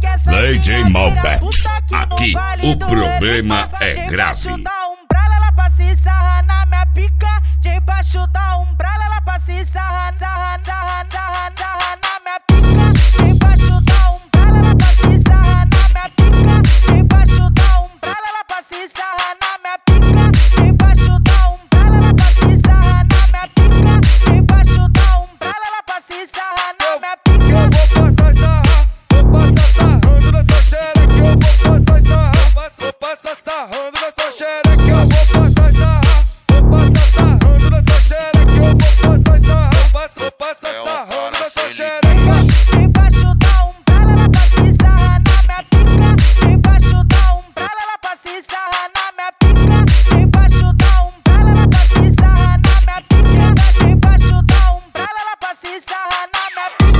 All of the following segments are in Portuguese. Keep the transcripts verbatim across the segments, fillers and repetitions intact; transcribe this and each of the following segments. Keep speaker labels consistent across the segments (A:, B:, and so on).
A: D J Malbec. Aqui o problema é grave.
B: Debaixo da umbrella ela passa e sarra na minha pica. Debaixo da umbrella ela passa e sarra, sarra, sarra, sarra, sarra na minha pica. Debaixo da umbrella ela passa e sarra na minha pica. Debaixo da umbrella ela passa e sarra na minha pica. Debaixo da umbrella ela passa e sarra na minha pica. Debaixo da umbrella ela passa e sarra na minha pica.
C: Eu vou passar sarra, vou passar sarrando nessa xereca. Eu vou passar sarra, vou passar sarrando nessa xereca. Eu vou passar sarra, vou passar sarrando nessa xereca. Eu vou passar sarra, vou passar sarrando nessa xereca.
B: Debaixo da umbrella ela passa e sarra na minha pica. Debaixo da umbrella ela passa e sarra na minha pica. Debaixo da umbrella ela passa e sarra na minha pica. Debaixo da umbrella ela passa e sarra na minha pica.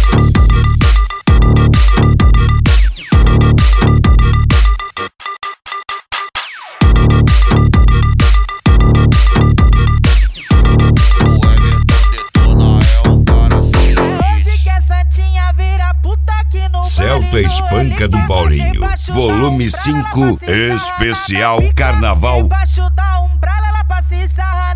A: Celta Espanca do Paulinho, volume cinco, especial Carnaval.
B: Debaixo da umbrella ela passa e sarra